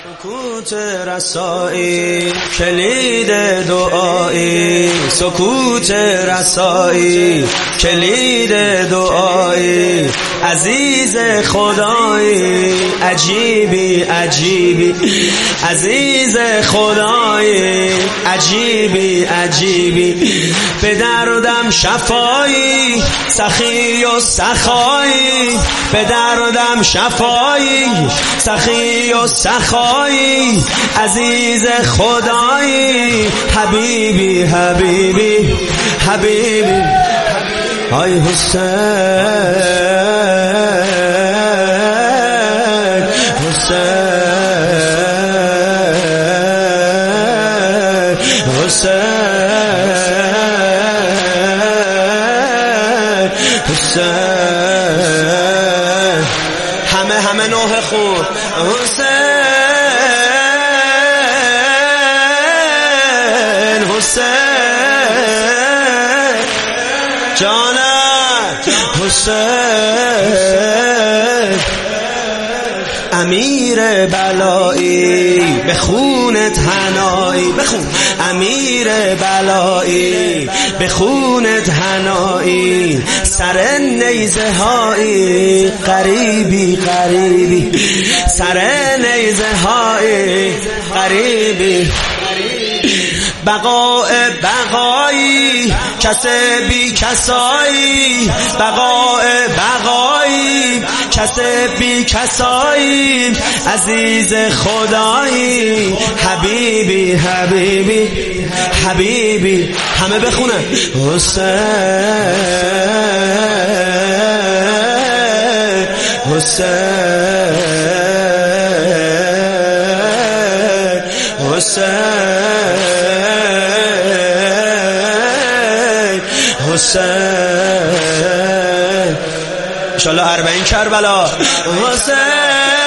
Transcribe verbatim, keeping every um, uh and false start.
سکوت رسایی کلید دعایی، سکوت رسایی کلید دعایی، عزیز خدایی عجیبی عجیبی، عزیز خدایی عجیبی عجیبی، به دردم شفایی سخی و سخایی، به دردم شفایی سخی و سخایی، عزیز خدایی حبیبی حبیبی حبیبی. آی حسین حسین حسین حسین، همه همه نوح خون حسین حسین جانم حسین، امیر بلایی به خونت هنایی، بخون امیر بلایی به خونت هنایی، سر نیزه هایی قریبی قریبی، سر نیزه هایی قریبی، بقاء بقایی کس بی کسایی، بقاء بقایی کس بی کسایی، عزیز خدایی حبیبی حبیبی حبیبی. همه بخونن حسین حسین حسین حسین، انشالله اربعین کربلا حسین